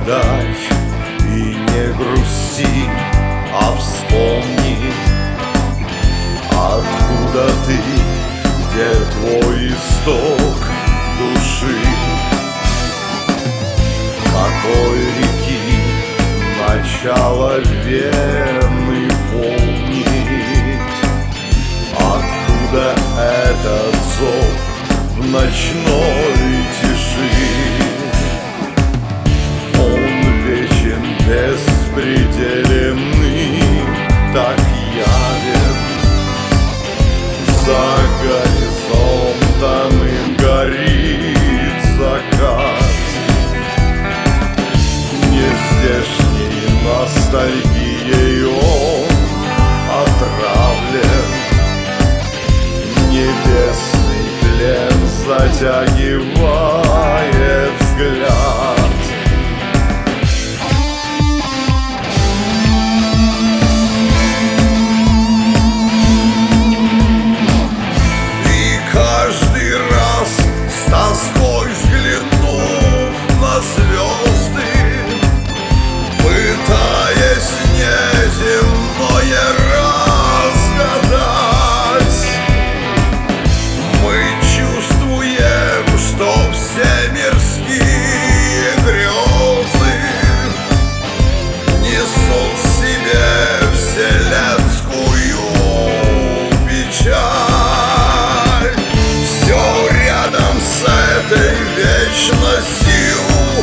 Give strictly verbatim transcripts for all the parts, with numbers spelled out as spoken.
страдай и не грусти, а вспомни, откуда ты, где твой исток души. Какой реки начало вены помнить, откуда этот зов в ночной тиши. Он вечен, беспределенный, так явен. За горизонтом им горит закат. Нездешней ностальгией он отравлен. Небесный плен затягивает взгляд. И каждый раз с тоской взглянув на звезды, пытаясь неземное разгадать, мы чувствуем, что все мирские грезы несут в себе вселенскую печаль. Все рядом с этой вечностью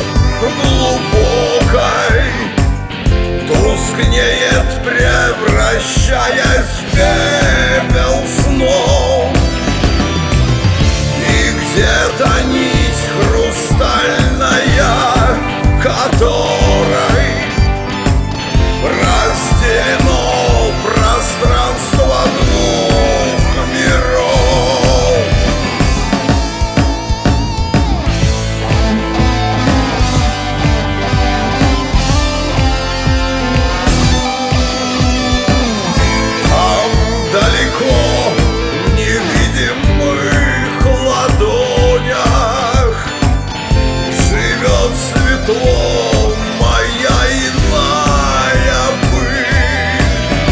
глубокой тускнеет, превращаясь в пепел снов. И где-то нить хрустальная, которой разделено пространство двух миров. Моя иная пыль,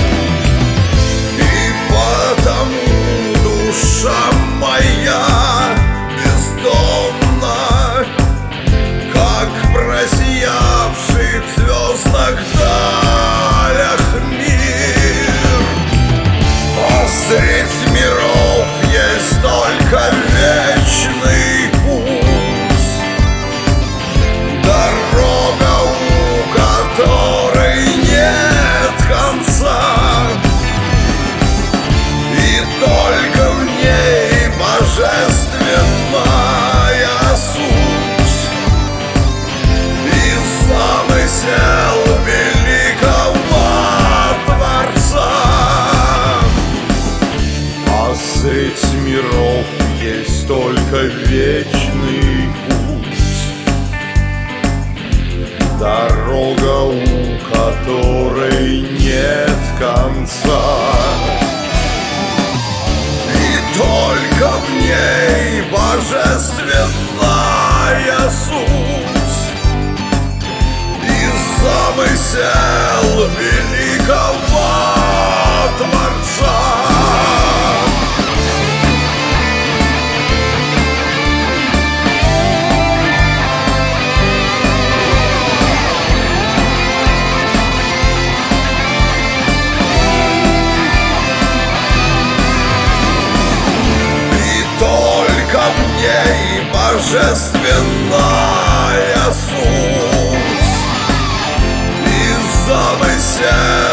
и потому душа моя бездомна, как в просиявших звездных далях мир. А средь миров есть только вечный путь, дорога, у которой нет конца, и только в ней божественная суть и замысел великого Творца. А средь миров есть только вечный путь, дорога, у которой нет конца, и только в ней божественная суть и замысел великого Творца. Божественная суть и замысел